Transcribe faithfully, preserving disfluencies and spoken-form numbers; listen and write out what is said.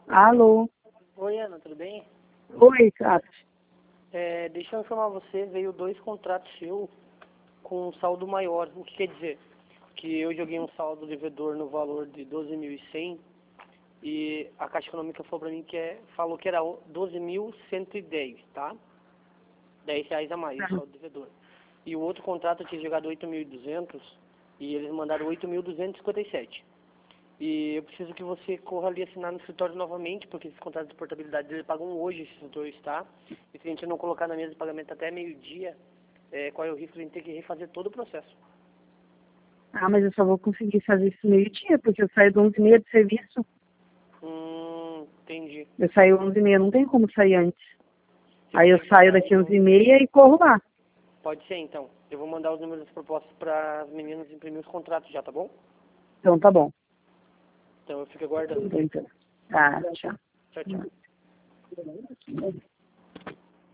Alô? Oi, Ana, tudo bem? Oi, Cássio. É, deixa eu informar você, veio dois contratos seu com um saldo maior. O que quer dizer? Que eu joguei um saldo devedor no valor de doze mil e cem e a Caixa Econômica falou pra mim que é, falou que era doze mil cento e dez, tá? dez reais a mais, o saldo devedor. E o outro contrato eu tinha jogado oito mil e duzentos e eles mandaram oito mil duzentos e cinquenta e sete. E eu preciso que você corra ali assinar no escritório novamente, porque esses contratos de portabilidade eles pagam hoje esses dois, tá? E se a gente não colocar na mesa de pagamento até meio-dia, é, qual é o risco de a gente ter que refazer todo o processo? Ah, mas eu só vou conseguir fazer isso meio-dia, porque eu saio de onze e meia de serviço. Hum, entendi. Eu saio onze e meia, não tem como sair antes. Você Aí eu consegue saio mandar, daqui então? onze e meia e corro lá. Pode ser, então. Eu vou mandar os números das propostas para as meninas imprimir os contratos já, tá bom? Então tá bom. Então eu fico aguardando. Então, tá, tchau. Tchau, tchau.